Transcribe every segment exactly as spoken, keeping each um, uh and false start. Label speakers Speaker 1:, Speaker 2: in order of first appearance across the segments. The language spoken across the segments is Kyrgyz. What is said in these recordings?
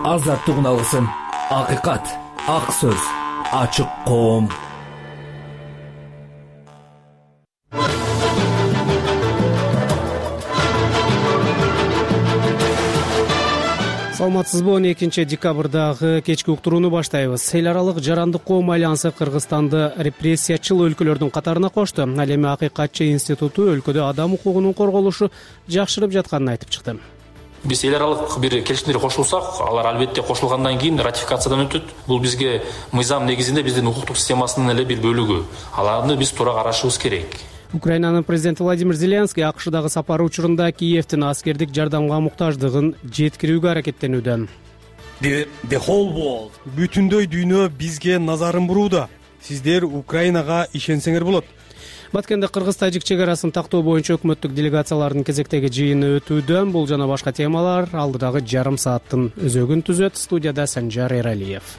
Speaker 1: азаттык алсын. Акыйкат, ак сөз, ачык коом.
Speaker 2: Саламатсызбы? он экинчи декабрдагы кечки уктурууну баштайбыз. Эл аралык жарандык коом альянсы Кыргызстанды репрессиячыл өлкөлөрдүн катарына кошду. Ал эми Акыйкатчы институту өлкөдө адам укугунун корголушу жакшырып жатканын айтып чыкты.
Speaker 3: Биз эл аралык бир келишимдерге кошулсак, алар албетте кошулгандан кийин ратификациядан өтөт. Бул бизге мыйзам негизинде биздин укуктук системасынын эле бир бөлүгү. Аларды биз туура карашыбыз керек.
Speaker 2: Украинанын президенти Владимир Зеленский АКШдагы сапары учурунда Киевдин аскердик жардамга муктаждыгын жеткирүүгө аракеттенүүдө.
Speaker 4: Бүтүндөй дүйнө бизге назарын бурууда. Сиздер Украинага ишенсеңер болот.
Speaker 2: Баткенде Кыргыз-Тажик чек арасын тактоо боюнча өкмөттүк делегациялардын кезектеги жыйыны өтүүдө. Бул жана башка темалар алдыдагы жарым сааттын өзөгүн түзөт. Студияда Санжар Эралиев.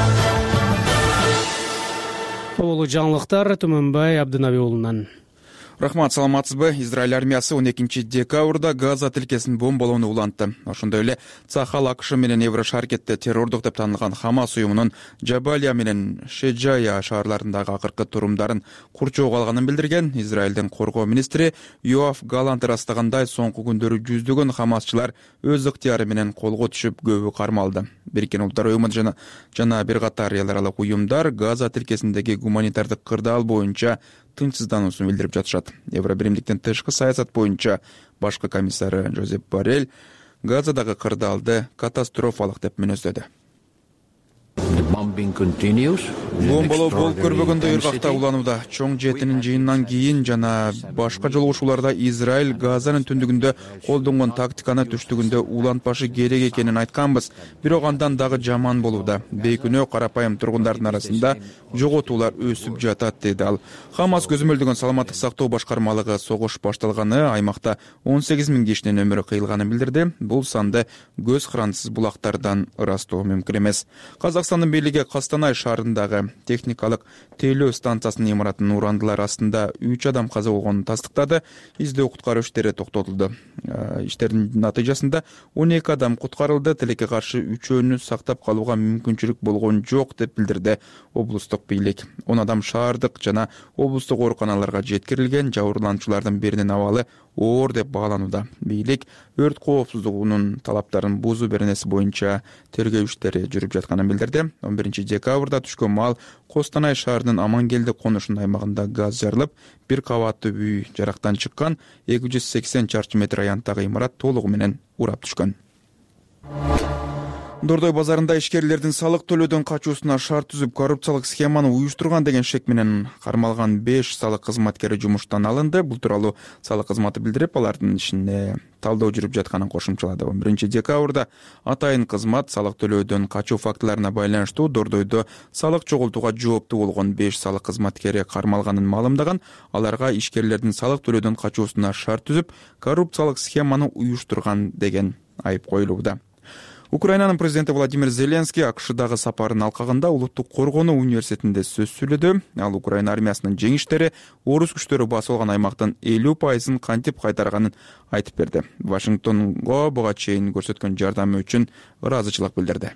Speaker 2: Болу жаңылыктар Төмөнбай Абдынаби уулунан.
Speaker 5: Рахмат, саламатсызбы? Израиль армиясы он экинчи декабрда Газа тилкесин бомбалоону улантты. Ошондой эле Цахал АКШ менен Евро шаркетте террордук деп танылган Хамас уюмунун Жабалия менен Шеджая шаарларындагы акыркы турумдарын курчоого алганын билдирген Израилдин коргоо министри Йоав Галант ырастагандай, соңку күндөрү жүздөгөн хамасчылар өз ыктыяры менен колго түшүп көбү кармалды. Бириккен Улуттар уюму жана жана бир катар эл аралык уюмдар Газа тилкесиндеги гуманитардык кырдаал боюнча тынчсыздануусун билдирип жатышат. Евробиримдиктин тышкы саясат боюнча башкы комиссары Жозеп Боррель Газадагы кырдаалды катастрофалык деп мүнөздөдү. Бомбалоо болуп көрбөгөндөй ыргакта уланууда. Чоң жетинин жыйынынан кийин жана башка жолугушууларда Израиль Газанын түндүгүндө колдонгон тактиканы түштүгүндө улантпашы керек экенин айтканбыз. Бирок андан дагы жаман болууда. Бейкүнөө карапайым тургундардын арасында жоготуулар өсүп жатат, деди ал. Хамас көзөмөлдөгөн саламаттык сактоо башкармалыгы согуш башталганы, аймакта он сегиз миң кишинин өмүрү кыйылганын билдирди. Бул санды көз карандысыз булактардан ырастоо мүмкүн эмес. Казакстандын бийлиги Костанай шаарындагы техникалык тейлөө станциясынын имаратынын урандылар астында үч адам каза болгонун тастыктады. Издөө куткаруу иштери токтотулду. Иштердин натыйжасында он эки адам куткарылды. Тилекке каршы үчөөнү сактап калууга мүмкүнчүлүк болгон жок деп билдирди облустук бийлик. он адам шаардык жана облустук ооруканаларга жеткирилген. Жабырлануучулардын биринин абалы оор деп бааланууда. Бийлик өрт коопсуздугунун талаптарын бузуу беренеси боюнча тергөө иштери жүрүп жатканын билдирди. он биринчи декабрда түшкөн маал Костанай шаарынын Амангелди конушунун аймагында газ жарылып, бир кабаттуу үй жарактан чыккан. эки жүз сексен чарчы метр аянттагы имарат толугу менен урап түшкөн. Дордой базарында ишкерлердин салык төлөөдөн качуусуна шарт түзүп, коррупциялык схеманы уюштурган деген шек менен кармалган беш салык кызматкери жумуштан алынды. Бул тууралуу салык кызматы билдирип, алардын ишине талдоо жүрүп жатканын кошумчалады. он биринчи декабрда атайын кызмат салык төлөөдөн качуу фактыларына байланыштуу Дордойдо салык чогултууга жооптуу болгон беш салык кызматкери кармалганын маалымдаган. Аларга ишкерлердин салык төлөөдөн качуусуна шарт түзүп, коррупциялык схеманы уюштурган деген айып коюлууда. Украинанын президенти Владимир Зеленский АКШдагы сапарын алкагында Улуттук коргонуу университетинде сөз сүйлөдү. Ал Украина армиясынын жеңиштери орус күчтөрү басып алган аймактын элүү пайызын кантип кайтарганын айтып берди. Вашингтонго буга чейин көрсөткөн жардамы үчүн ыраазычылык билдирди.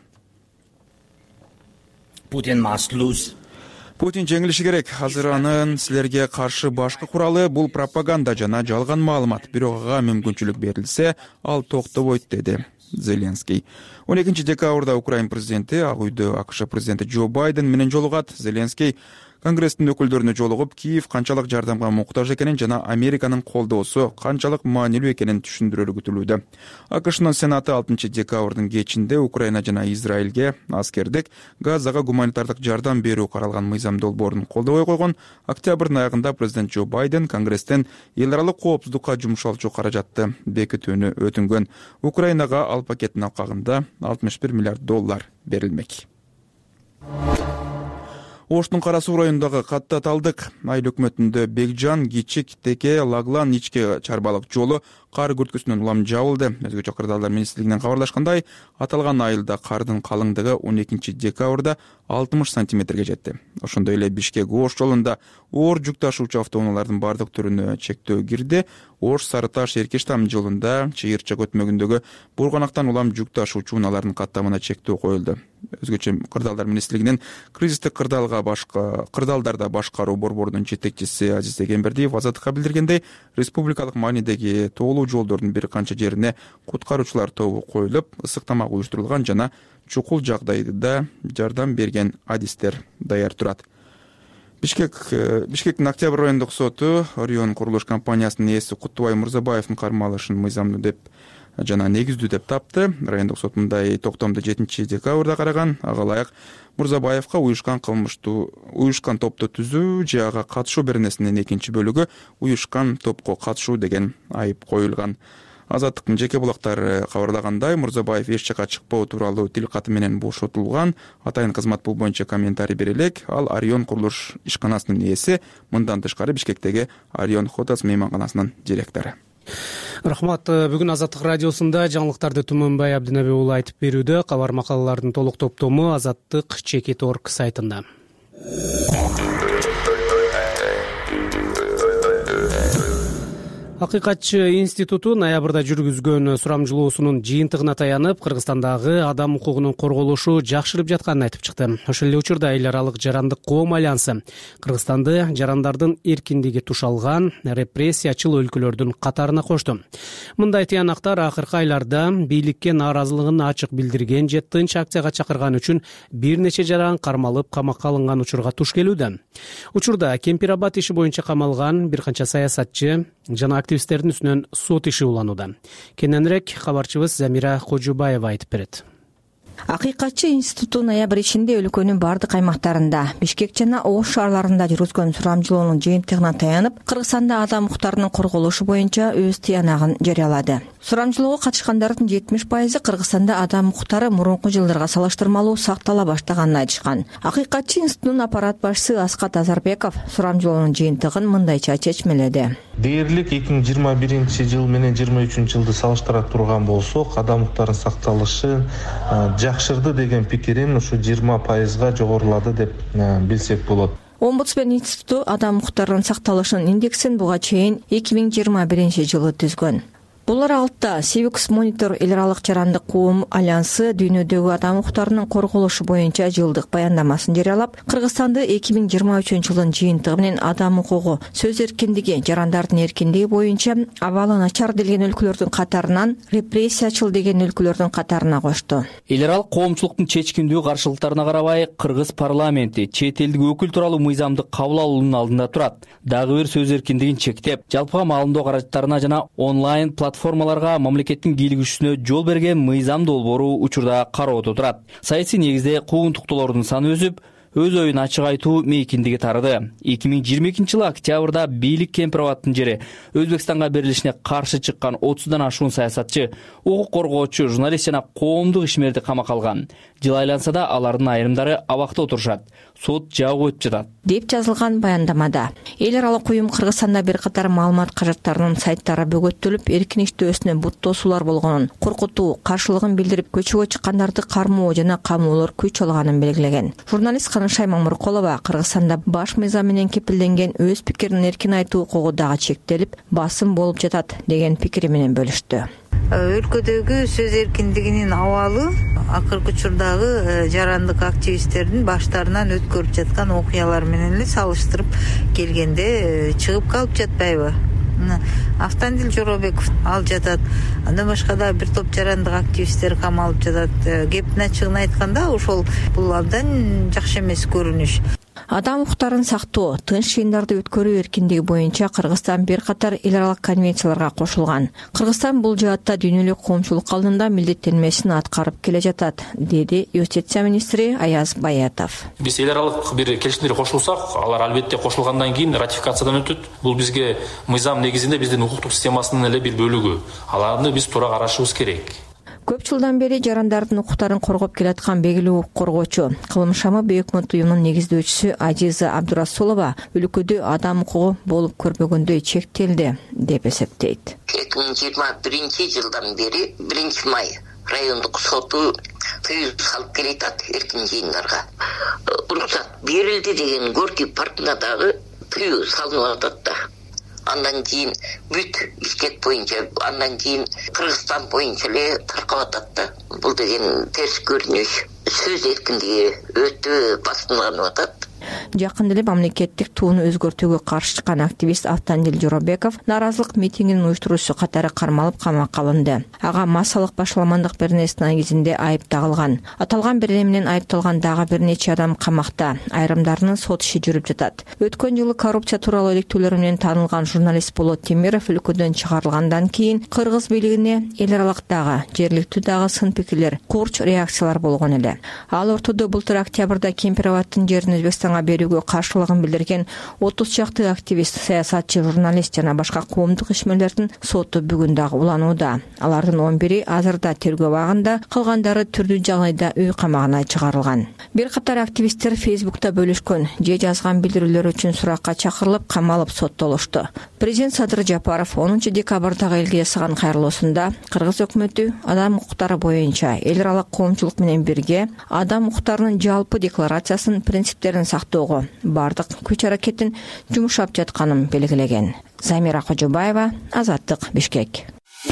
Speaker 5: Путин жеңилиши керек. Азыр анын силерге каршы башкы куралы бул пропаганда жана жалган маалымат. Бирок ага мүмкүнчүлүк берилсе, ал токтобойт, деди Зеленский. он экинчи декабрда Украин президенти Ак үйдө АКШ президенти Джо Байден менен жолугат. Зеленский Конгресстин өкүлдөрүнө жолугуп, Киев канчалык жардамга муктаж экенин жана Американын колдоосу канчалык маанилүү экенин түшүндүрөрү күтүлүүдө. АКШнын Сенаты алтынчы декабрдын кечинде Украина жана Израилге аскердик Газага гуманитардык жардам берүү каралган мыйзам долбоорун колдобой койгон. Октябрдын аягында президент Джо Байден Конгресстен эл аралык коопсуздукка жумшалчу каражатты бекитүүнү өтүнгөн. Украинага ал пакеттин алкагында алтымыш бир миллиард доллар берилмек. Оштун Кара Суу районундагы катта талдык айыл өкмөтүндө Бекжан, Кичик, Теке, Лаглан, Ичке чарбалык жолу кар күрткүсүнөн улам жабылды. Өзгөчө кырдаалдар министрлигинен кабарлашкандай, аталган айылда кардын калыңдыгы он экинчи декабрда алтымыш сантиметрге жетти. Ошондой эле Бишкек Ош жолунда оор жүк ташуучу автоунаалардын бардык түрүнө чектөө кирди. Ош Сары Таш Эркеш там жолунда чыйырча көтмөгүндөгү Бурганактан улам жүк ташуучу унаалардын каттамына чектөө коюлду. Өзгөчө кырдаалдар министрлигинин кризистик кырдаалга башка кырдаалдарда башкаруу борборунун жетекчиси Азиз Эгембердиев Азаттыкка билдиргендей, республикалык маанидеги тоолуу жолдордун бир канча жерине куткаруучулар тобу коюлуп, ысык тамак уюштурулган жана чукул жагдайда жардам берген адистер даяр турат. Бишкек Бишкектин Октябрь райондук соту Орион курулуш компаниясынын ээси Куттубай Мырзабаевдин кармалышын мыйзамдуу деп жана негиздүү деп тапты. Райондук сот мындай токтомду жетинчи декабрда караган. Ага ылайык Мырзабаевка уюшкан кылмыштуу уюшкан топту түзүү же ага катышуу беренесинин экинчи бөлүгү уюшкан топко катышуу деген айып коюлган. Азаттыктын жеке булактары кабарлагандай, Мырзабаев эч жака чыкпоо тууралуу тил каты менен бошотулган. Атайын кызмат бул боюнча комментарий бере элек. Ал Орион курулуш ишканасынын ээси, мындан тышкары Бишкектеги Орион Хотас мейманканасынын директору.
Speaker 2: Рахмат. Бүгүн Азаттык радиосунда жаңылыктарды Туманбай Абдынаби уулу айтып берүүдө. Кабар макалалардын толук топтому Азаттык чекит точка орг сайтында. Акыйкатчы институту ноябрда жүргүзгөн сурамжылоосунун жыйынтыгына таянып, Кыргызстандагы адам укугунун корголушу жакшырып жатканын айтып чыкты. Ошол эле учурда эл аралык жарандык коом альянсы Кыргызстанды жарандардын эркиндиги тушалган репрессиячыл өлкөлөрдүн катарына кошту. Мындай тыянактар акыркы айларда бийликке нааразылыгын ачык билдирген же тынч акцияга чакырган үчүн бир нече жаран кармалып камакка алынган учурга туш келүүдө. Учурда Кемпирабад иши боюнча камалган бир канча саясатчы жана активисттердин үстүнөн сот иши уланууда. Кененирээк кабарчыбыз Замира Кожубаева айтып берет.
Speaker 6: Акыйкатчы институту ноябрь ичинде өлкөнүн бардык аймактарында, Бишкек жана Ош шаарларында жүргүзгөн сурамжылоонун жыйынтыгына таянып, Кыргызстанда адам укуктарынын корголушу боюнча өз тыянагын жарыялады. Сурамжылоого катышкандардын жетимиш пайызы Кыргызстанда адам укуктары мурунку жылдарга салыштырмалуу сактала баштаганын айтышкан. Акыйкатчы институтунун аппарат башчысы Аскат Азарбеков сурамжылоонун жыйынтыгын мындайча чечмеледи.
Speaker 7: Дээрлик эки миң жыйырма биринчи жыл менен жыйырма үчүнчү жылды салыштыра турган болсок, адам укуктарынын сакталышы жакшырды деген пикирим ушу жыйырма пайызга жогорулады деп билсек болот.
Speaker 6: Омбудсмен институту адам укуктарынын сакталышынын индексин буга чейин эки миң жыйырма биринчи жылы түзгөн. Бул аралыкта Civics Monitor эл аралык жарандык коом альянсы дүйнөдөгү адам укуктарынын корголушу боюнча жылдык баяндамасын жарыялап, Кыргызстанды эки миң жыйырма үчүнчү жылдын жыйынтыгы менен адам укугу, сөз эркиндиги, жарандардын эркиндиги боюнча абалы начар делген өлкөлөрдүн катарынан репрессиячыл деген өлкөлөрдүн катарына кошту.
Speaker 1: Эл аралык коомчулуктун чечкиндүү каршылыктарына карабай, Кыргыз парламенти чет элдик өкүл тууралуу мыйзамды кабыл алуунун алдында турат. Дагы бир сөз эркиндигин чектеп, жалпыга маалымдоо каражаттарына жана онлайн платформаларга мамлекеттин кийлигишүүсүнө жол берген мыйзам долбоору учурда кароодо турат. Саясий негизде куугунтуктоолордун саны өсүп, өз оюн ачык айтуу мейкиндиги тарады. эки миң жыйырма экинчи жылы октябрда бийлик Кемпирабадтын жери Өзбекстанга берилишине каршы чыккан отуздан ашуун саясатчы, укук коргоочу, журналист жана коомдук ишмерди камакка алган. Жыл айланса да алардын айрымдары абакта отурушат. Сот жабып өтүп жатат
Speaker 6: деп жазылган баяндамада. Эл аралык уюм Кыргызстанда бир катар маалымат каражаттарынын сайттары бөгөттөлүп, эркин иштөөсүнө бут тосуулар болгонун, коркутуу, каршылыгын билдирип, көчөгө чыккандарды кармоо жана камоолор күч алганын белгилеген. Журналист Канышай Мамыркулова Кыргызстанда баш мыйзам менен кепилденген өз пикирин эркин айтуу укугу дагы чектелип, басым болуп жатат деген пикири менен бөлүштү.
Speaker 8: Өлкөдөгү сөз эркиндигинин абалы акыркы учурдагы жарандык активисттердин баштарынан өткөрүп жаткан окуялар менен эле салыштырып келгенде чыгып калып жатпайбы? Автандил Жоробеков ал жатат. Андан башка да бир топ жарандык активисттер камалып жатат. Кептин ачыгын айтканда, ошол бул абдан жакшы эмес көрүнүш.
Speaker 6: Адам укуктарын сактоо, тынч жыйындарды өткөрүү эркиндиги боюнча Кыргызстан бир катар эл аралык конвенцияларга кошулган. Кыргызстан бул жаатта дүйнөлүк коомчулук алдында милдеттенмесин аткарып келе жатат, деди юстиция министри Аяз Баятов.
Speaker 3: Биз эл аралык бир келишимдерге кошулсак, алар албетте кошулгандан кийин ратификациядан өтөт. Бул бизге мыйзам негизинде биздин укуктук системасынын эле бир бөлүгү. Аларды биз туура карашыбыз керек.
Speaker 6: Көп жылдан бери жарандардын укуктарын коргоп келаткан белгилүү укук коргоочу, Кылымшамы Бейөкмөт уюмунун негиздөөчүсү Ажиза Абдурасулова өлкөдө адам укугу болуп көрбөгөндөй чектелди деп эсептейт.
Speaker 9: эки миң жыйырма биринчи жылдан бери биринчи май райондук соту тыюу салып келатат эркин жыйындарга. Уруксат берилди деген Горький паркына дагы тыюу салынып атат да. андан кийин бүт Бишкек боюнча, андан кийин Кыргызстан боюнча эле таркап атат да. Бул деген терс көрүнүш. Сөз эркиндиги өтө басымданып атат.
Speaker 6: Жакында эле мамлекеттик тууну өзгөртүүгө каршы чыккан активист Автандил Жоробеков нааразылык митингинин уюштуруучусу катары кармалып камакка алынды. Ага массалык башаламандык беренеси негизинде айып тагылган. Аталган берене менен айыпталган дагы бир нече адам камакта. Айрымдарынын сот иши жүрүп жатат. Өткөн жылы коррупция тууралуу иликтөөлөр менен таанылган журналист Болот Темиров өлкөдөн чыгарылгандан кийин кыргыз бийлигине эл аралык дагы, жергиликтүү дагы сын пикирлер, курч реакциялар болгон эле. Ал ортодо былтыр октябрда Кемпироваттын жерин Өзбекстанга берүүгө каршылыгын билдирген отуз чакты активист, саясатчы, журналист жана башка коомдук ишмерлердин соту бүгүн дагы уланууда. Алардын он бири азырда тергөө абагында, калгандары түрдүү жагдайда үй камагына чыгарылган. Бир катар активисттер Фейсбукта бөлүшкөн же жазган билдирүүлөр үчүн суракка чакырылып, камалып соттолушту. Президент Садыр Жапаров онунчу декабрдагы элге жасаган кайрылуусунда кыргыз өкмөтү адам укуктары боюнча эл аралык коомчулук менен бирге адам укуктарынын жалпы декларациясынын принциптерин сактоого бардык күч аракетин жумшап жатканын белгилеген. Замира Кожобаева, Азаттык, Бишкек.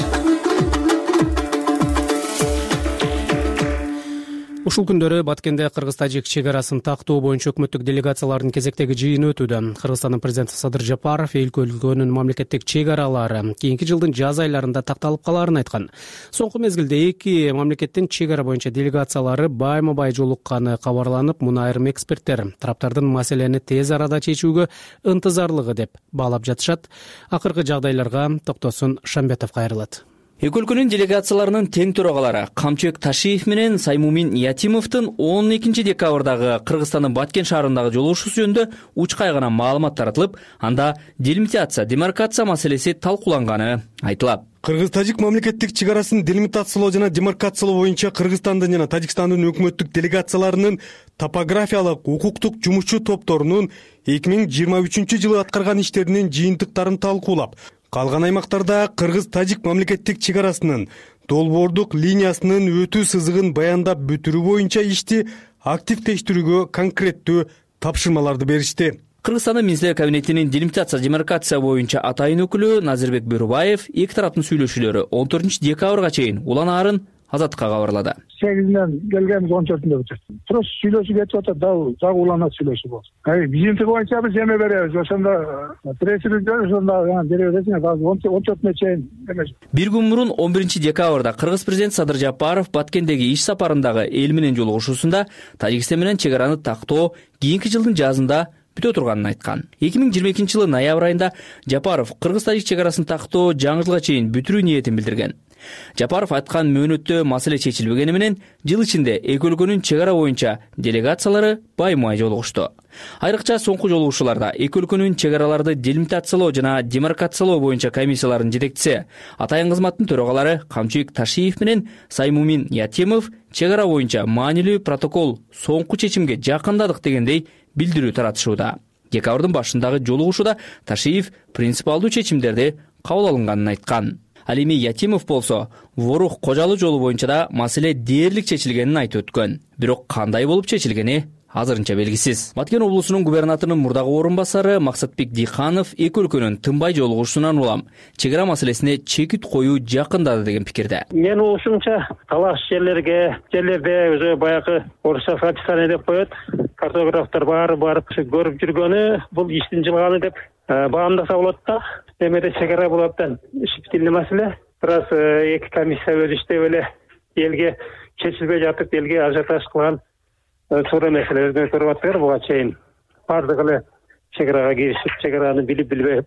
Speaker 2: Ушул күндөрү Баткенде Кыргыз-Тажик чек арасын тактоо боюнча өкмөттүк делегациялардын кезектеги жыйыны өтүүдө. Кыргызстандын президенти Садыр Жапаров эл өлкөнүн мамлекеттик чек аралары кийинки жылдын жаз айларында такталып калаарын айткан. Соңку мезгилде эки мамлекеттин чек ара боюнча делегациялары байма бай жолукканы кабарланып, муну айрым эксперттер тараптардын маселени тез арада чечүүгө ынтызарлыгы деп баалап жатышат. Акыркы жагдайларга Токтосун Шамбетов кайрылат.
Speaker 1: Эки өлкөнүн делегацияларынын тең төрагалары Камчыбек Ташиев менен Саймумин Ятимовдун он экинчи декабрдагы Кыргызстандын Баткен шаарындагы жолугушуусу жөнүндө учкай гана маалымат таратылып, анда делимитация, демаркация маселеси талкууланганы айтылат.
Speaker 4: Кыргыз-Тажик мамлекеттик чек арасын делимитациялоо жана демаркациялоо боюнча Кыргызстандын жана Тажикстандын өкмөттүк делегацияларынын топографиялык, укуктук жумушчу топторунун эки миң жыйырма үчүнчү жылы аткарган иштеринин жыйынтыктарын талкуулап, калган аймактарда Кыргыз-Тажик мамлекеттик чек арасынын долбоордук линиясынын өтүү сызыгын баяндап бүтүрүү боюнча ишти активдештирүүгө конкреттүү тапшырмаларды беришти.
Speaker 1: Кыргызстандын Министрлер кабинетинин делимитация, демаркация боюнча атайын өкүлү Назирбек Бөрүбаев эки тараптын сүйлөшүүлөрү он төртүнчү декабрга чейин уланаарын Азаттыкка кабарлады.
Speaker 10: сегизинен келгенбиз он төртүндө бүтөт. Просто сүйлөшүү кетип атат, дагы уланат сүйлөшүү болду. Ай, жыйынтыгы боюнча биз эме беребиз. Ошондо пресс-релиз ошондо беребиз, азыр он төртүнө чейин эмес.
Speaker 1: Бир күн мурун он биринчи декабрда Кыргыз президенти Садыр Жапаров Баткендеги иш сапарындагы эл менен жолугушуусунда Тажикстан менен чек араны тактоо кийинки жылдын жазында бүтө турганын айткан. эки миң жыйырма экинчи жылы ноябрь айында Жапаров Кыргыз-Тажик чек арасын тактоо жаңы жылга чейин бүтүрүү ниетин билдирген. Жапаров айткан мөөнөттө маселе чечилбегени менен жыл ичинде эки өлкөнүн чек ара боюнча делегациялары байма-бай жолугушту. Айрыкча соңку жолугушууларда эки өлкөнүн чек араларды делимитациялоо жана демаркациялоо боюнча комиссияларынын жетекчиси, атайын кызматтын төрагалары Камчыбек Ташиев менен Саймумин Ятимов чек ара боюнча маанилүү протокол соңку чечимге жакындадык дегендей билдирүү таратышууда. Декабрдын башындагы жолугушууда Ташиев принципалдуу чечимдерди кабыл алынганын айткан. Ал эми Ятимов болсо ворух кожалуу жолу боюнча да маселе дээрлик чечилгенин айтып өткөн. Бирок кандай болуп чечилгени азырынча белгисиз. Баткен облусунун губернаторунун мурдагы орун басары Максатбек Диханов эки өлкөнүн тынбай жолугушуусунан улам чек ара маселесине чекит коюу жакындады деген пикирде.
Speaker 11: Мен ушунча талаш жерлерге, жерлерде уже баягы орусча описание деп коет. Картографтар баары барып көрүп жүргөнү, бул иштин жылганы деп баамдаса болот да. Эмеде чек ара булаптан иштилүү маселе. Бираз эки комиссия өз иштеп эле элге чечилбей жатып, элге ажиотаж кылган туура маселелерди көрүп атпайбы буга чейин. Бардыгы эле чек арага киришип, чек араны билип билбей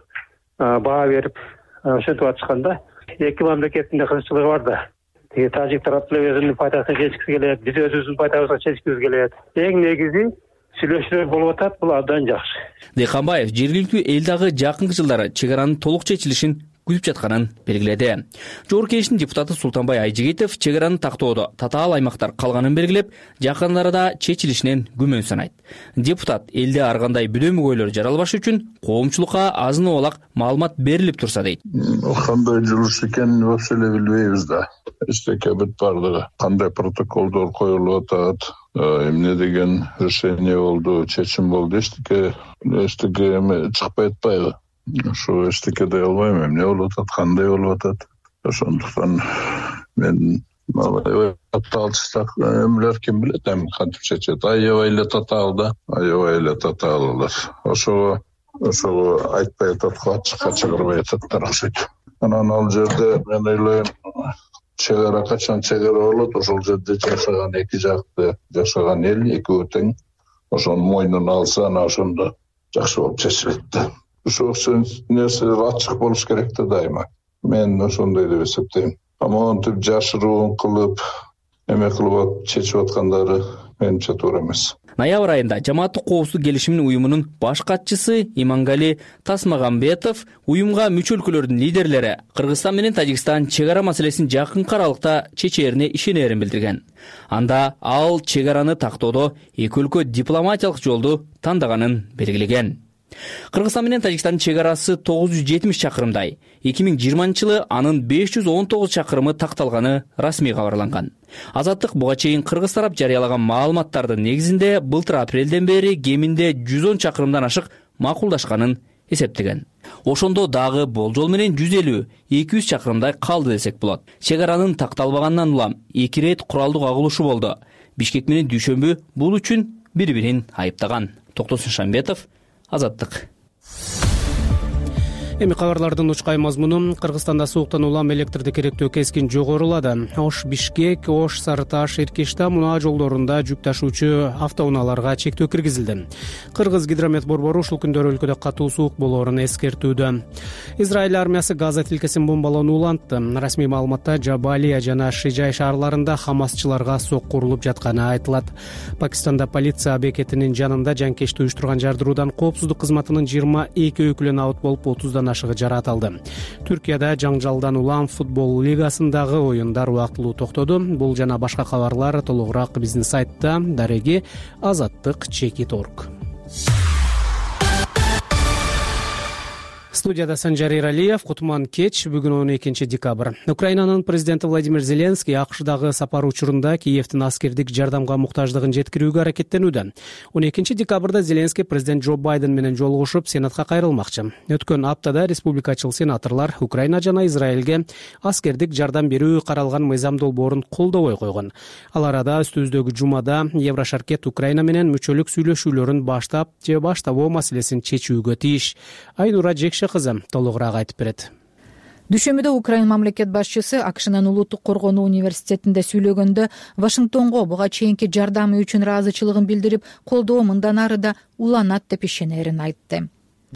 Speaker 11: баа берип ошентип атышканда, эки мамлекеттин да кызыкчылыгы бар да. Тиги Тажик тарапы өзүнүн пайдасына чечкиси келет, биз өзүбүздүн пайдабызга чечкибиз келет. Эң негизи сүйлөшүүлөр болуп атат, бул абдан жакшы.
Speaker 1: Дыйканбаев жергиликтүү эл дагы жакынкы жылдары чек аранын толук чечилишин күтүп жатканын белгиледи. Жогорку Кеңештин депутаты Султанбай Айжигитов чек араны тактоодо татаал аймактар калганын белгилеп, жакын арада чечилишинен күмөн санайт. Депутат элде ар кандай бүдөмөгөйлөр жаралбаш үчүн коомчулукка азын обалак маалымат берилип турса дейт.
Speaker 12: Кандай жылыш экенин вообще эле билбейбиз да. Эчтеке бүт бардыгы. Кандай протоколдор коюлуп атат, эмне деген решение болду, чечим болду, эчтеке эчтеке чыкпай атпайбы. Ошо эчтеке дей албайм, эмне болуп атат, кандай болуп атат. Ошондуктан мен аябай татаалчык эмелер ким билет, эми кантип чечет. Аябай эле татаал да, аябай эле татааллар. Ошого ошого айтпай атат, ачыкка чыгарбай ататтар окшойт. Анан ал жерде мен ойлойм, чек ара качан чек ара болот, ошол жерде жашаган эки жакты жашаган эл экөө тең ошонун мойнуна алса, анан ошондо жакшы болуп чечилет да. Ошол нерсе ачык болуш керек да дайыма. Мен ошондой деп эсептейм. Амантип жашыруун кылып, эме кылып чечип аткандары менимче туура эмес.
Speaker 1: Ноябрь айында Жамааттык коопсуздук келишимин уюмунун баш катчысы Имангали Тасмагамбетов уюмга мүчө өлкөлөрдүн лидерлери Кыргызстан менен Тажикстан чек ара маселесин жакынкы аралыкта чечээрине ишенерин билдирген. Анда ал чек араны тактоодо эки өлкө дипломатиялык жолду тандаганын белгилеген. Кыргызстан менен Тажикстандын чек арасы тогуз жүз жетимиш чакырымдай. эки миң жыйырманчы жылы анын беш жүз он тогуз чакырымы такталганы расмий кабарланган. Азаттык буга чейин кыргыз тарап жарыялаган маалыматтардын негизинде былтыр апрелден бери кеминде жүз он чакырымдан ашык макулдашканын эсептеген. Ошондо дагы болжол менен жүз элүү эки жүз чакырымдай калды десек болот. Чек аранын такталбагандан улам эки ирет куралдуу кагылышы болду. Бишкек менен Дүйшөмбү бул үчүн бири-бирин айыптаган. Токтосун Шамбетов, Азаттык.
Speaker 2: Эми кабарлардын учкай мазмуну: Кыргызстанда сууктан улам электрди керектөө кескин жогорулады. Ош Бишкек, Ош Сарыташ, Эркешта мунаа жолдорунда жүк ташуучу автоунааларга чектөө киргизилди. Кыргыз гидромет борбору ушул күндөр өлкөдө катуу суук болоорун эскертүүдө. Израиль армиясы Газа тилкесин бомбалоону улантты. Расмий маалыматта Жабалия жана Шижай шаарларында хамасчыларга сокку урулуп жатканы айтылат. Пакистанда полиция бекетинин жанында жанкечти уюштурган жардыруудан коопсуздук кызматынын жыйырма эки өкүлү наут болуп отуздан ашыгы жараат алды. Түркияда жаңжалдан улам футбол лигасындагы оюндар убактылуу токтоду. Бул жана башка кабарлар толугураак биздин сайтта. Дареги Азаттык чекит точка орг. Студияда Санжар Иралиев. Кутман кеч. Бүгүн он экинчи декабрь. Украинанын президенти Владимир Зеленский акшдагы сапар учурунда Киевдин аскердик жардамга муктаждыгын жеткирүүгө аракеттенүүдө. он экинчи декабрда Зеленский президент Джо Байден менен жолугушуп Сенатка кайрылмакчы. Өткөн аптада республикачыл сенаторлор Украина жана Израилге аскердик жардам берүү каралган мыйзам долбоорун колдобой койгон. Ал арада үстүбүздөгү жумада Еврошаркет Украина менен мүчөлүк сүйлөшүүлөрүн баштап же баштабоо маселесин чечүүгө тийиш. Айнура Жекше кызы толугураак айтып берет.
Speaker 13: Дүйшөмбүдө Украин мамлекет башчысы АКШнын улуттук коргонуу университетинде сүйлөгөндө Вашингтонго буга чейинки жардамы үчүн ыраазычылыгын билдирип, колдоо мындан ары да уланат деп ишенерин айтты.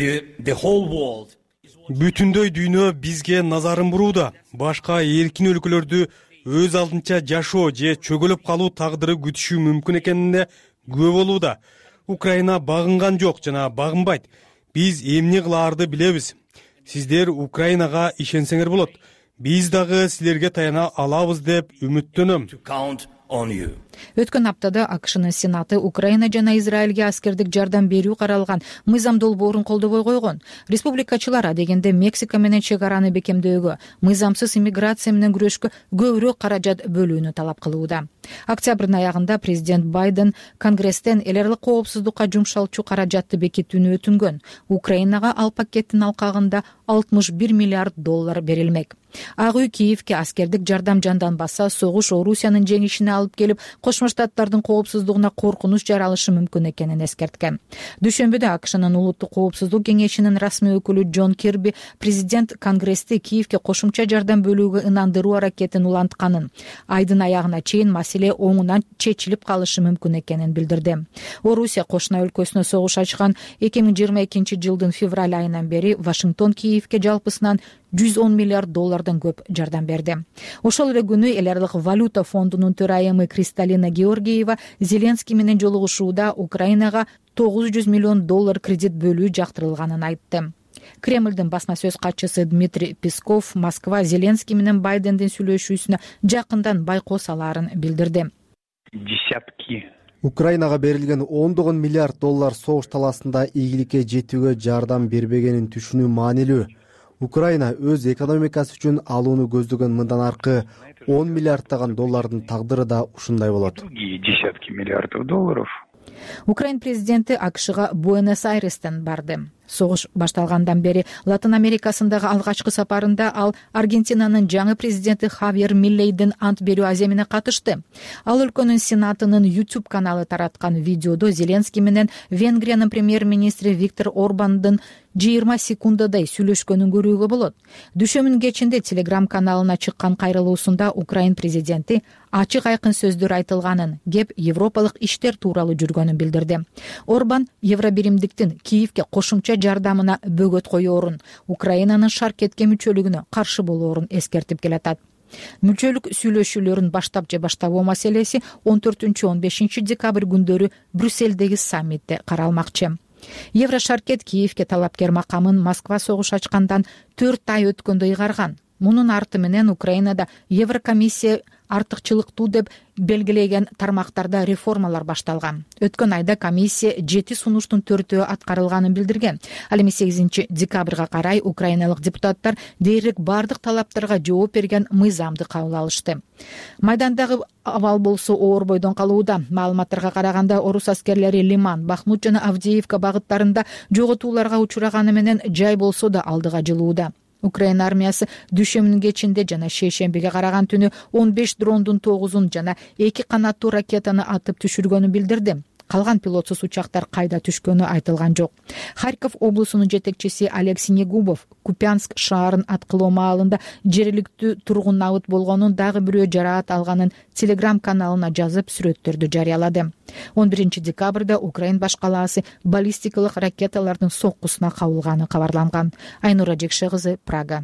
Speaker 4: Бүтүндөй дүйнө бизге назарын бурууда. Башка эркин өлкөлөрдү өз алдынча жашоо же чөгөлөп калуу тагдыры күтүшү мүмкүн экенине күбө болууда. Украина багынган жок жана багынбайт. Биз эмне кылаарды билебиз. Сиздер Украинага ишенсеңер болот. Биз дагы силерге таяна алабыз деп үмүттөнөм.
Speaker 13: Өткөн аптада АКШнын Сенаты Украина жана Израилге аскердик жардам берүү каралган мыйзам долбоорун колдобой койгон. Республикачылар адегенде Мексика менен чек араны бекемдөөгө, мыйзамсыз иммиграция менен күрөшкө көбүрөөк каражат бөлүүнү талап кылууда. Октябрдын аягында президент Байден Конгресстен эл аралык коопсуздукка жумшалчу каражатты бекитүүнү өтүнгөн. Украинага ал пакеттин алкагында алтымыш бир миллиард доллар берилмек. Ак үй Киевке аскердик жардам жанданбаса, согуш Орусиянын жеңишине алып келип, Кошмо Штаттардын коопсуздугуна коркунуч жаралышы мүмкүн экенин эскерткен. Дүйшөмбүдө АКШнын улуттук коопсуздук кеңешинин расмий өкүлү Джон Кирби президент Конгрессти Киевке кошумча жардам бөлүүгө ынандыруу аракетин улантканын, айдын аягына чейин маселе оңунан чечилип калышы мүмкүн экенин билдирди. Орусия кошуна өлкөсүнө согуш ачкан эки миң жыйырма экинчи жылдын февраль айынан бери Вашингтон Киевке жалпысынан жүз он миллиард доллардан көп жардам берди. Ошол эле күнү эл аралык валюта фондунун төрайымы Кристалина Георгиева Зеленский менен жолугушууда Украинага тогуз жүз миллион доллар кредит бөлүү жактырылганын айтты. Кремлдин басма сөз катчысы Дмитрий Песков Москва Зеленский менен Байдендин сүйлөшүүсүнө жакындан байкоо салаарын билдирди.
Speaker 14: Десятки
Speaker 15: Украинага берилген ондогон миллиард доллар согуш таласында ийгиликке жетүүгө жардам бербегенин түшүнүү маанилүү. Украина өз экономикасы үчүн алууну көздөгөн мындан аркы он миллиарддаган доллардын тагдыры да ушундай болот.
Speaker 14: Десятки миллиардов долларов.
Speaker 13: Украин президенти АКШга Буэнос-Айрестен барды. Согуш башталгандан бери Латын Америкасындагы алгачкы сапарында ал Аргентинанын жаңы президенти Хавьер Миллейдин ант берүү аземине катышты. Ал өлкөнүн сенатынын YouTube каналы тараткан видеодо Зеленский менен Венгриянын премьер-министри Виктор Орбандын жыйырма секундадай сүйлөшкөнүн көрүүгө болот. Дүшөмүн кечинде Telegram каналына чыккан кайрылуусунда Украин президенти ачык айкын сөздөр айтылганын, кеп европалык иштер тууралуу жүргөнүн билдирди. Орбан Евробиримдиктин Киевге кошумча жардамына бөгөт коёорун, Украинанын шаркетке мүчөлүгүнө каршы болоорун эскертип келатат. Мүчөлүк сүйлөшүүлөрүн баштап же баштабоо маселеси он төртүнчү он бешинчи декабрь күндөрү Брюссельдеги саммитте каралмакчы. Еврошаркет Киевге талапкер макамын Москва согуш ачкандан төрт ай өткөндө ыйгарган. Мунун арты менен Украинада Еврокомиссия артыкчылыктуу деп белгилеген тармактарда реформалар башталган. Өткөн айда комиссия жети сунуштун төртөө аткарылганын билдирген. Ал эми сегизинчи декабрга карай украиналык депутаттар дээрлик бардык талаптарга жооп берген мыйзамды кабыл алышты. Майдандагы абал болсо оор бойдон калууда. Маалыматтарга караганда орус аскерлери Лиман, Бахмут жана Авдеевка багыттарында жоготууларга учураганы менен жай болсо да алдыга жылууда. Украина армиясы дүшөмүнүн кечинде жана шейшембиге караган түнү он беш дрондун тогузун жана эки канаттуу ракетаны атып түшүргөнүн билдирди. Калган пилотсуз учактар кайда түшкөнү айтылган жок. Харьков облусунун жетекчиси Алексей Негубов Купянск шаарын аткылоо маалында жергиликтүү тургун абыт болгонун, дагы бирөө жараат алганын Telegram каналына жазып сүрөттөрдү жарыялады. он биринчи декабрда Украин баш калаасы баллистикалык ракеталардын соккусуна кабылганы кабарланган. Айнура Жекше кызы, Прага.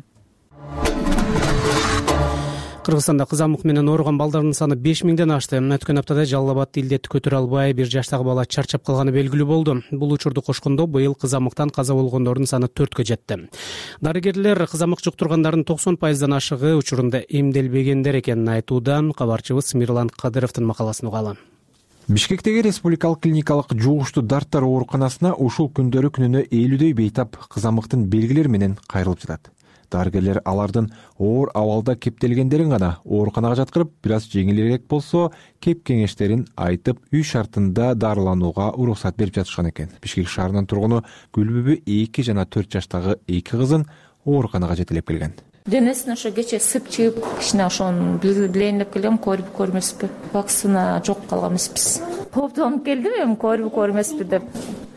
Speaker 2: Кыргызстанда кызамык менен ооруган балдардын саны беш миңден ашты. Өткөн аптада Жалал Абадты илдетти көтөрө албай бир жаштагы бала чарчап калганы белгилүү болду. Бул учурду кошкондо быйыл кызамыктан каза болгондордун саны төрткө жетти. Дарыгерлер кызамык жуктургандардын токсон пайыздан ашыгы учурунда эмделбегендер экенин айтууда. Кабарчыбыз Мирлан Кадыровдун макаласын угалы.
Speaker 16: Бишкектеги республикалык клиникалык жугуштуу дарттар ооруканасына ушул күндөрү күнүнө элүүдөй бейтап кызамыктын белгилери менен кайрылып жатат. Дарыгерлер алардын оор абалда кептелгендерин гана ооруканага жаткырып, бир аз жеңилирээк болсо кеп кеңештерин айтып, үй шартында дарыланууга уруксат берип жатышкан экен. Бишкек шаарынын тургуну Гүлбүбү эки жана төрт жаштагы эки кызын ооруканага жетелеп келген.
Speaker 17: Денесине ошо кече сып чыгып, кичине ошону билейин деп келгем, көрүп көрмөспү. Вакцина жок калган эмеспиз. Кооптонуп келдим эми, көрүп көрмөспү деп.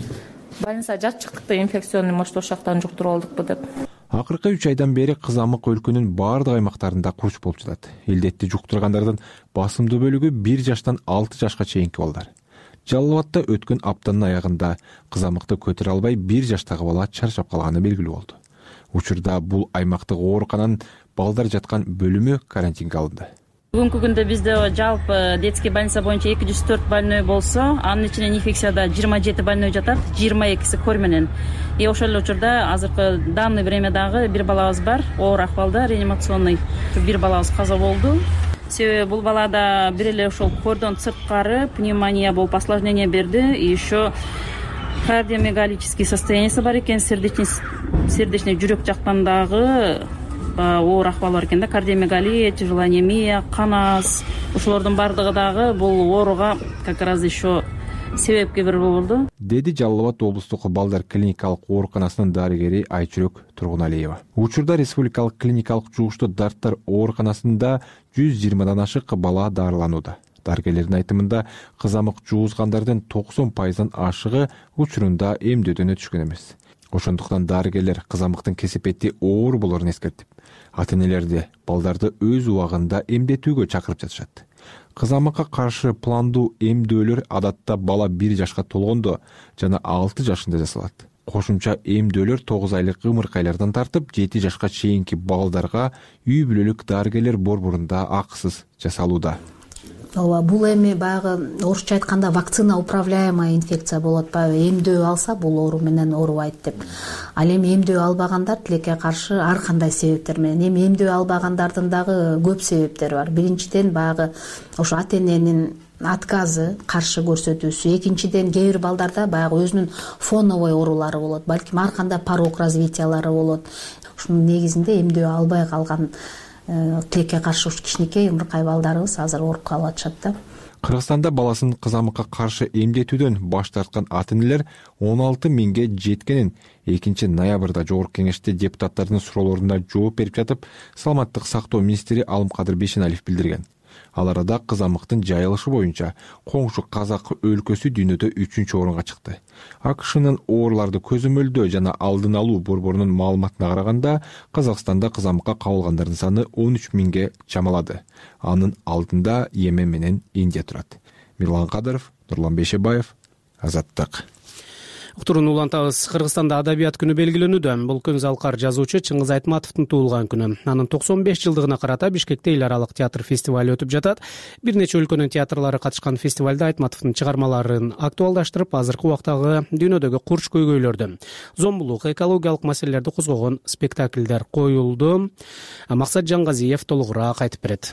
Speaker 17: Больница жат чыктык да, инфекционный, может, ошактан жуктуруп алдыкпы деп.
Speaker 16: Акыркы үч айдан бери кызамык өлкөнүн бардык аймактарында курч болуп жатат. Илдетти жуктургандардын басымдуу бөлүгү бир жаштан алты жашка чейинки балдар. Жалал Абадта өткөн аптанын аягында кызамыкты көтөрө албай бир жаштагы бала чарчап калганы белгилүү болду. Учурда бул аймактык оорукананын балдар жаткан бөлүмү карантинге алынды.
Speaker 18: Бүгүнкү күндө бизде жалпы детский больница боюнча эки жүз төрт больной болсо, анын ичинен инфекцияда жыйырма жети больной жатат, жыйырма экиси көр менен. И ошол эле учурда азыркы данный времядагы бир балабыз бар, оор акыбалда, реанимационный. Бир балабыз каза болду. Себеби бул балада бир эле ошол көрдөн сырткары пневмония болуп осложнение берди, и еще кардиомегалический состояниясы бар экен, сердечный сердечный жүрөк жактан дагы оор акыбал бар экен да, кардиомегалия, тяжелая анемия, кан аз. Ошолордун бардыгы дагы бул ооруга как раз еще себепкер болду,
Speaker 16: деди Жалал Абад облустук балдар клиникалык ооруканасынын дарыгери Айчүрөк Тургуналиева. Учурда республикалык клиникалык жугуштуу дарттар ооруканасында жүз жыйырмадан ашык бала дарыланууда. Дарыгерлердин айтымында кызамык жугузгандардын токсон пайыздан ашыгы учурунда эмдөөдөн өтүшкөн эмес. Ошондуктан дарыгерлер кызамыктын кесепети оор болоорун эскертип, ата-энелерди балдарды өз убагында эмдетүүгө чакырып жатышат. Кызамыкка каршы пландуу эмдөөлөр адатта бала бир жашка толгондо жана алты жашында жасалат. Кошумча эмдөөлөр тогуз айлык ымыркайлардан тартып жети жашка чейинки балдарга үй бүлөлүк дарыгерлер борборунда акысыз жасалууда.
Speaker 19: Ооба, бул эми баягы орусча айтканда вакцина управляемая инфекция болот, баягы эмдөө алса бул оору менен оорубайт деп. Ал эми эмдөө албагандар тилекке каршы ар кандай себептер менен, эми эмдөө албагандардын дагы көп себептери бар. Биринчиден баягы ошо ата-эненин отказы, каршы көрсөтүүсү. Экинчиден кээ бир балдарда баягы өзүнүн фоновой оорулары болот, балким ар кандай порок развитиялары болот. Ушунун негизинде эмдөө албай калган тилекке каршы кичинекей умуркай балдарыбыз азыр ооруп калып атышат да.
Speaker 16: Кыргызстанда баласын кызамыкка каршы эмдетүүдөн баш тарткан ата энелер он алты миңге жеткенин экинчи ноябрда жогорку кеңеште депутаттардын суроолоруна жооп берип жатып, саламаттык сактоо министри Алымкадыр Бейшеналиев билдирген. Ал арада кызамыктын жайылышы боюнча коңшу Казак өлкөсү дүйнөдө үчүнчү орунга чыкты. АКШнын ооруларды көзөмөлдөө жана алдын алуу борборунун маалыматына караганда, Казакстанда кызамыкка кабылгандардын саны он үч миңге чамалады. Анын алдында Йемен менен Индия турат. Мирлан Кадыров, Нурлан Бейшебаев, Азаттык.
Speaker 2: Уктурууну улантабыз. Кыргызстанда адабият күнү белгиленүүдө. Бул күн залкар жазуучу Чыңгыз Айтматовдун туулган күнү. Анын токсон беш жылдыгына карата Бишкекте эл аралык театр фестивали өтүп жатат. Бир нече өлкөнүн театрлары катышкан фестивалда Айтматовдун чыгармаларын актуалдаштырып, азыркы убактагы дүйнөдөгү курч көйгөйлөрдү, зомбулук, экологиялык маселелерди козгогон спектакльдер коюлду. Максат Жангазиев толугураак айтып берет.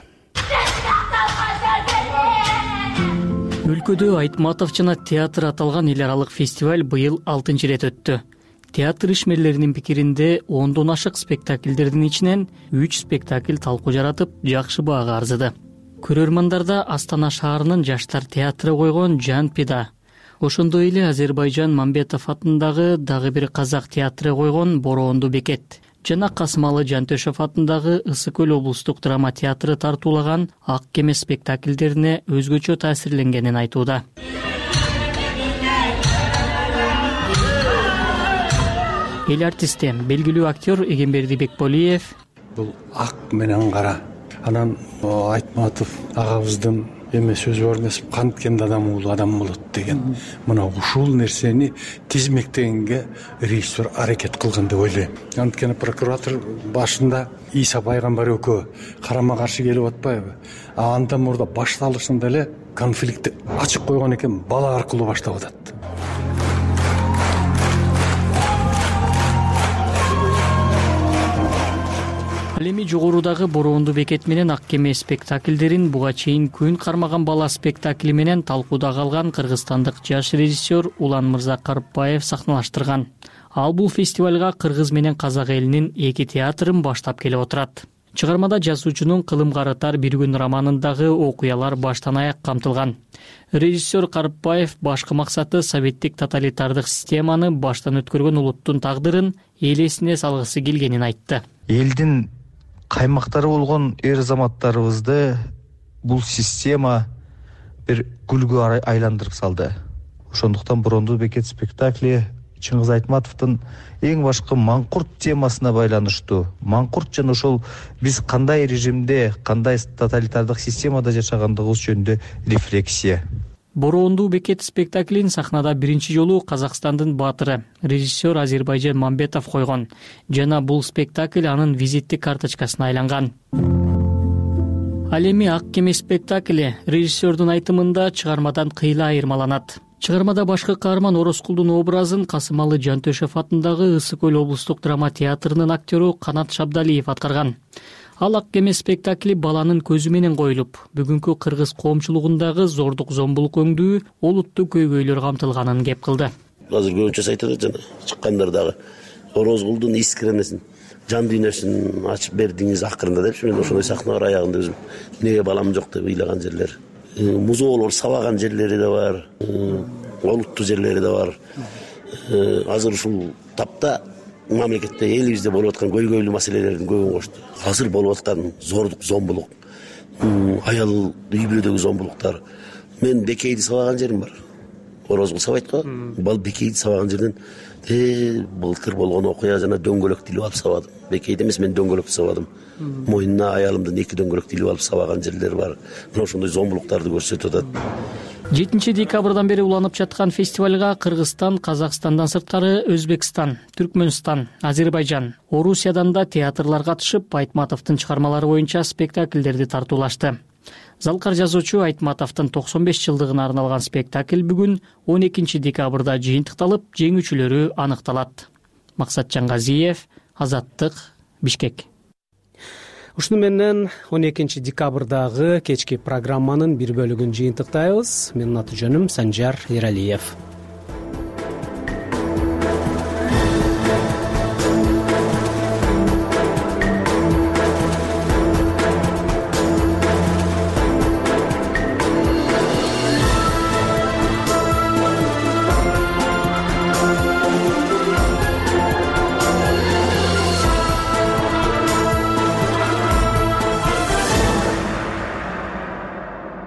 Speaker 20: Өлкөдө Айтматов жана театр аталган эл аралык фестиваль быйыл алтынчы ирет өттү. Театр ишмерлеринин пикиринде ондон ашык спектакльдердин ичинен үч спектакль талкуу жаратып, жакшы баага арзыды. Көрөрмандарда Астана шаарынын жаштар театры койгон Жан Пида, ошондой эле Азербайжан Мамбетов атындагы дагы бир казак театры койгон Бороонду бекет жана Касымалы Жантөшев атындагы Ысык көл облустук драма театры тартуулаган Ак кеме спектакльдерине өзгөчө таасирленгенин айтууда. Эл артисти, белгилүү актер Эгемберди Бекболиев
Speaker 21: бул ак менен кара, анан Айтматов агабыздын эме сөзү бар эмес, канткенде адам уулу адам болот деген. Мына ушул нерсени тизмектегенге режиссер аракет кылган деп ойлойм. Анткени прокуратор башында Иса пайгамбар экөө карама каршы келип атпайбы? А андан мурда башталышында эле конфликтти ачык койгон экен, бала аркылуу баштап атат.
Speaker 20: Ал эми жогорудагы Бороонду бекет менен Ак кеме спектакльдерин буга чейин күн кармаган бала спектакли менен талкууда калган кыргызстандык жаш режиссер Улан Мырза Карыпбаев сахналаштырган. Ал бул фестивалга кыргыз менен казак элинин эки театрын баштап келип отурат. Чыгармада жазуучунун Кылым карытар бир күн романындагы окуялар баштан аяк камтылган. Режиссер Карыпбаев башкы максаты советтик тоталитардык системаны баштан өткөргөн улуттун тагдырын эл эсине салгысы келгенин айтты.
Speaker 22: Элдин каймактары болгон эр заматтарыбызды бул система бир күлгү айландырып салды. Ошондуктан Бороонду бекет спектакли Чыңгыз Айтматовдун эң башкы маңкурт темасына байланыштуу. Маңкурт жана ошол биз кандай режимде, кандай тоталитардык системада жашагандыгыбыз жөнүндө рефлексия.
Speaker 20: Бороонду бекет спектаклин сахнада биринчи жолу Казакстандын баатыры, режиссер Азербайжан Мамбетов койгон жана бул спектакль анын визиттик карточкасына айланган. Ал эми Ак кеме спектакли режиссердун айтымында чыгармадан кыйла айырмаланат. Чыгармада башкы каарман Орозкулдун образын Касымалы Жантөшев атындагы Ысык көл облустук драма театрынын актеру Канат Шабдалиев аткарган. Ал Ак кеме спектакли баланын көзү менен коюлуп, бүгүнкү кыргыз коомчулугундагы зордук зомбулук өңдүү, олуттуу көйгөйлөр камтылганын кеп кылды.
Speaker 23: Азыр көбүнчө айтат жана чыккандар дагы Орозкулдун искренесин, жан дүйнөсүн ачып бердиңиз акырында депчи, мен ошондой сахна бар аягында өзүм эмнеге балам жок деп ыйлаган жерлер. Музоолор сабаган жерлери да бар, олуттуу жерлери да бар. Азыр ушул тапта мамлекетте элибизде болуп аткан көйгөйлүү маселелердин көбүн кошту. Азыр болуп аткан зордук, зомбулук, аял үй бүлөдөгү зомбулуктар. Мен Бекейди сабаган жерим бар. Орозкул сабайт го. Бал Бекейди сабаган жерден былтыр болгон окуя жана дөңгөлөк тилип алып сабадым. Бекейди эмес, мен дөңгөлөктү сабадым. Мойнуна аялымдын эки дөңгөлөк тилип алып сабаган жерлер бар. Мына ошондой зомбулуктарды көрсөтүп атат.
Speaker 20: жетинчи декабрдан бери уланып жаткан фестивалга Кыргызстан, Казакстандан сырткары Өзбекстан, Түркмөнстан, Азербайжан, Орусиядан да театрлар катышып, Айтматовдун чыгармалары боюнча спектакльдерди тартуулашты. Залкар жазуучу Айтматовдун токсон беш жылдыгына арналган спектакль бүгүн он экинчи декабрда жыйынтыкталып, жеңүүчүлөрү аныкталат. Максат Жангазиев, Азаттык, Бишкек.
Speaker 2: Ушуну менен он экинчи декабрдагы кечки программанын бир бөлүгүн жыйынтыктайбыз. Менин аты жөнүм Санжар Эралиев.